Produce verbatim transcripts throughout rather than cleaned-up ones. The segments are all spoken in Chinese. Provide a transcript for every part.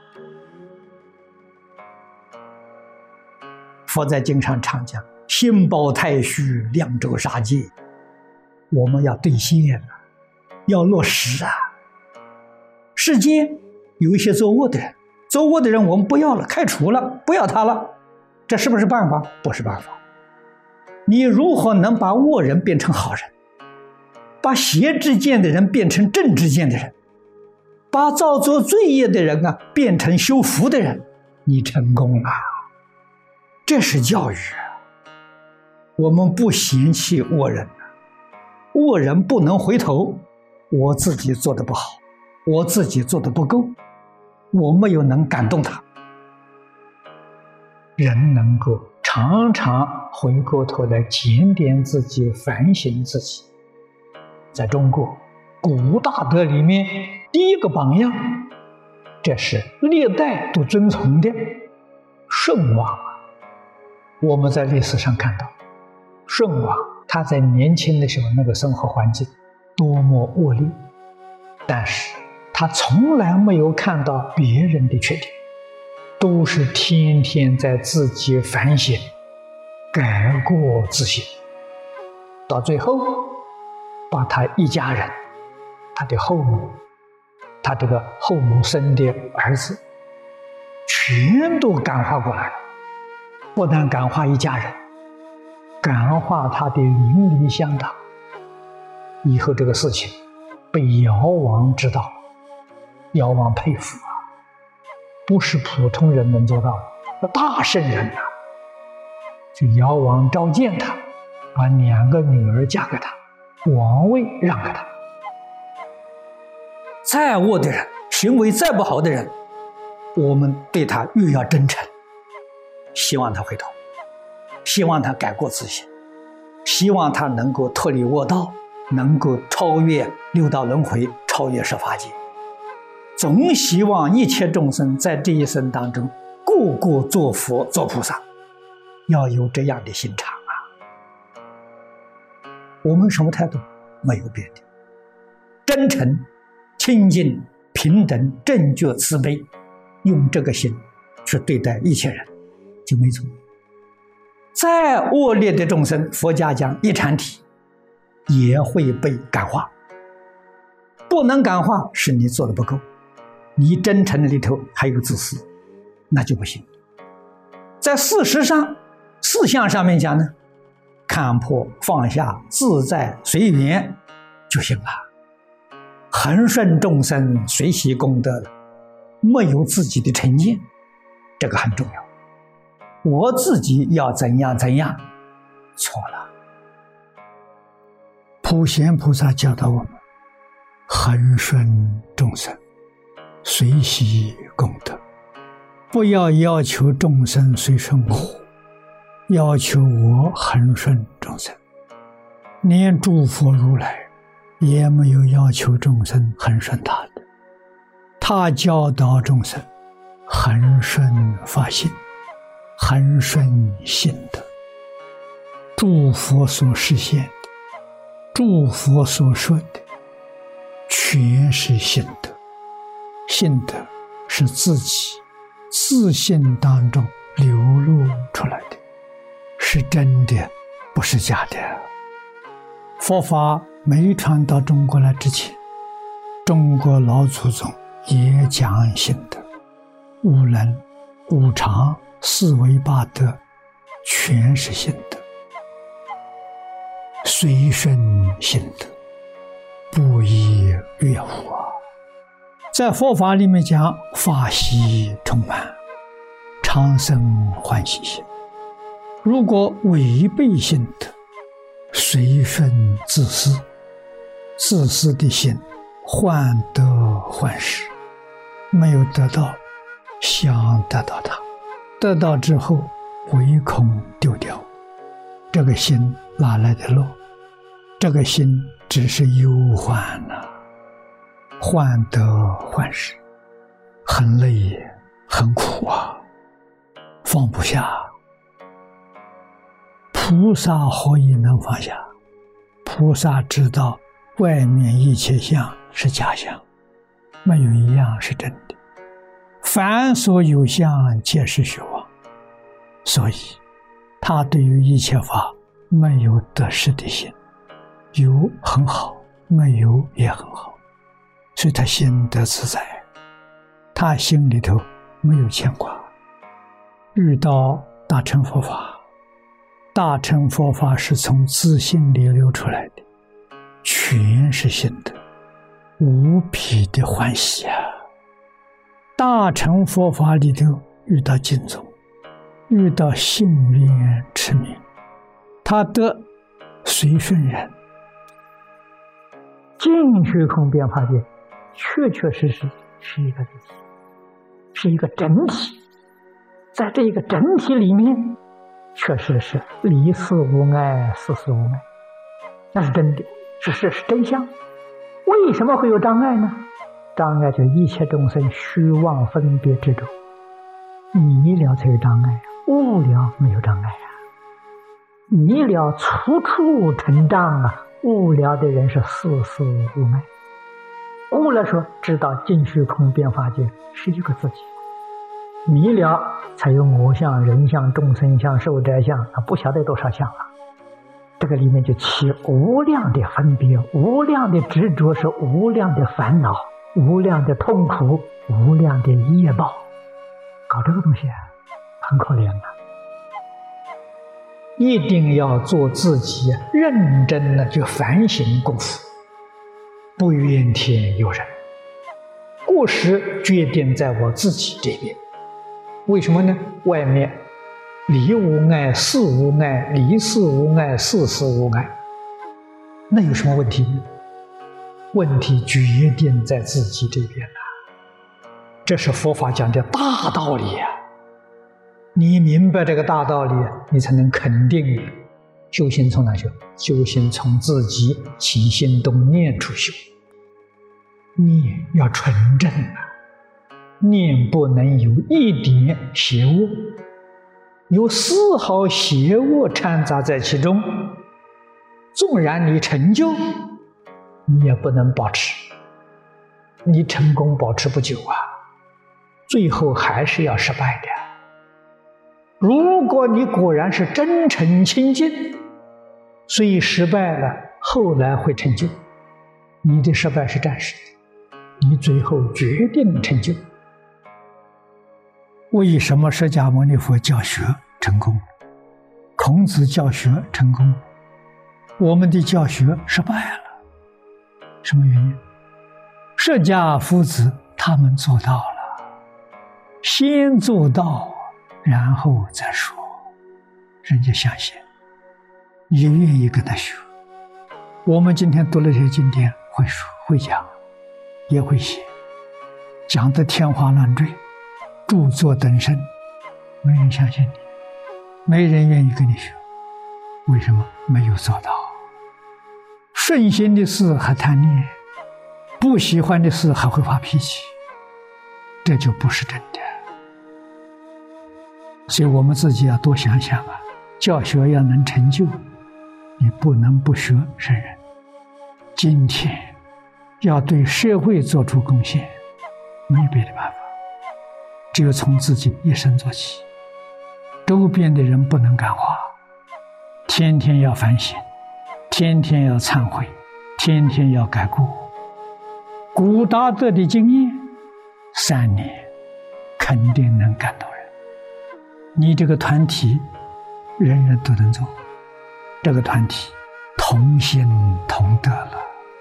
佛在经上常讲：“心包太虚，量周杀戒。”我们要兑现啊，要落实啊。世间有一些作恶的人，作恶的人我们不要了，开除了，不要他了，这是不是办法？不是办法。你如何能把恶人变成好人，把邪知见的人变成正知见的人，把造作罪业的人啊变成修福的人，你成功了。这是教育啊。我们不嫌弃恶人，恶人不能回头，我自己做得不好，我自己做得不够，我没有能感动他。人能够常常回过头来检点自己，反省自己。在中国古大德里面，第一个榜样，这是历代都遵从的圣王啊。我们在历史上看到圣王他在年轻的时候那个生活环境多么恶劣，但是他从来没有看到别人的缺点，都是天天在自己反省，改过自新，到最后把他一家人，他的后母，他这个后母生的儿子全都感化过来了。不但感化一家人，感化他的邻里乡党。以后这个事情被尧王知道，尧王佩服啊，不是普通人能做到的，大圣人啊。就尧王召见他，把两个女儿嫁给他，王位让给他。再恶的人，行为再不好的人，我们对他越要真诚，希望他回头，希望他改过自新，希望他能够脱离恶道，能够超越六道轮回，超越十法界。总希望一切众生在这一生当中个个做佛做菩萨，要有这样的心肠啊。我们什么态度？没有变的，真诚、清净、平等、正觉、慈悲，用这个心去对待一切人就没错。再恶劣的众生，佛家讲一禅体，也会被感化。不能感化是你做的不够，你真诚里头还有自私，那就不行。在事实上事项上面讲呢，看破放下自在随缘就行了，恒顺众生随喜功德了，没有自己的成见，这个很重要。我自己要怎样怎样，错了。普贤菩萨教导我们，恒顺众生随喜功德，不要要求众生随顺我，要求我恒顺众生。连诸佛如来也没有要求众生恒顺他的，他教导众生恒顺法性，恒顺性德。诸佛所实现的，诸佛所说的，全是性德。性德是自己自信当中流露出来的，是真的，不是假的。佛法没传到中国来之前，中国老祖宗也讲性德，五能、五常、四维八德，全是性德。随顺性德，不亦乐乎啊！在佛法里面讲，法喜充满，常生欢喜心。如果违背性德，随顺自私，自私的心患得患失，没有得到，想得到它，得到之后唯恐丢掉，这个心哪来的乐？这个心只是忧患啊，患得患失，很累很苦啊，放不下。菩萨何以能放下？菩萨知道外面一切相是假象，没有一样是真的。 凡所有相，皆是虚妄。所以他对于一切法没有得失的心，有很好，没有也很好，所以他心得自在，他心里头没有牵挂。遇到大乘佛法，大乘佛法是从自信里流出来的，全是心得，无比的欢喜啊！大乘佛法里头遇到经宗，遇到信愿持名，他得随顺人。净虚空变化界确确实实是一个自己，是一个整体。在这一个整体里面，确实是离事无碍，事事无碍，那是真的，是是是真相。为什么会有障碍呢？障碍就是一切众生虚妄分别执着，迷了才有障碍，悟了没有障碍啊。迷了处处成障啊，悟了的人是事事无碍。悟了说知道净虚空变化界是一个自己，迷了才有我相、人相、众生相、寿者相，他不晓得多少相了。这个里面就起无量的分别，无量的执着，是无量的烦恼，无量的痛苦，无量的业报。搞这个东西很可怜的。一定要做自己认真的去反省功夫，不怨天尤人。过失决定在我自己这边。为什么呢？外面离无碍，事无碍，离事无碍，事事无碍，那有什么问题呢？问题决定在自己这边了。这是佛法讲的大道理啊！你明白这个大道理，你才能肯定修行从哪修？修行从自己起心动念处修。念要纯正啊，念不能有一点邪恶，有丝毫邪恶掺杂在其中，纵然你成就，你也不能保持，你成功保持不久啊，最后还是要失败的。如果你果然是真诚清净，虽失败了，后来会成就。你的失败是暂时的，你最后决定成就。为什么释迦牟尼佛教学成功，孔子教学成功，我们的教学失败了？什么原因？释迦夫子他们做到了，先做到然后再说，人家相信，也愿意跟他学。我们今天读了这些经典，会说会讲，也会写，讲得天花乱坠，著作登身，没人相信你，没人愿意跟你学。为什么？没有做到。顺心的事还贪念，不喜欢的事还会发脾气，这就不是真的。所以我们自己要多想想啊，教学要能成就，你不能不学圣人。今天要对社会做出贡献，没有别的办法，只有从自己一生做起。周边的人不能感化，天天要反省，天天要忏悔，天天要改过。古大德的经验，三年肯定能感动人。你这个团体人人都能做，这个团体同心同德了。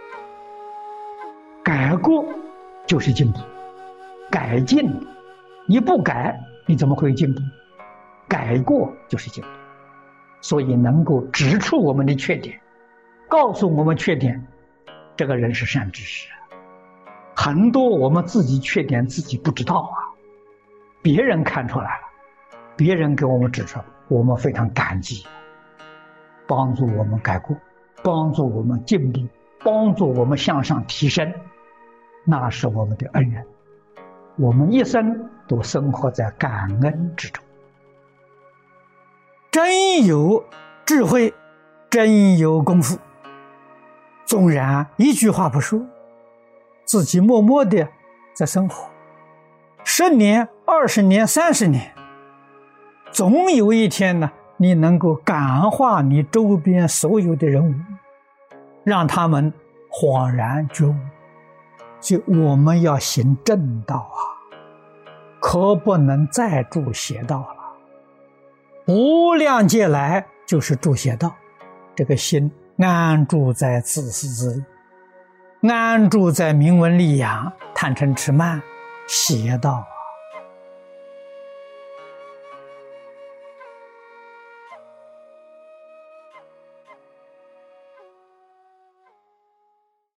改过就是进步，改进，你不改你怎么会有进步？改过就是进步。所以能够指出我们的缺点，告诉我们缺点，这个人是善知识。很多我们自己缺点自己不知道啊，别人看出来了，别人给我们指出，我们非常感激，帮助我们改过，帮助我们进步，帮助我们向上提升，那是我们的恩人。我们一生都生活在感恩之中。真有智慧，真有功夫，纵然一句话不说，自己默默的在生活， 十年、二十年、三十年，总有一天呢，你能够感化你周边所有的人物，让他们恍然觉悟。就我们要行正道啊，可不能再住邪道了。无量劫来就是住邪道，这个心安住在自私自利，安住在名闻利养、贪嗔痴慢、邪道。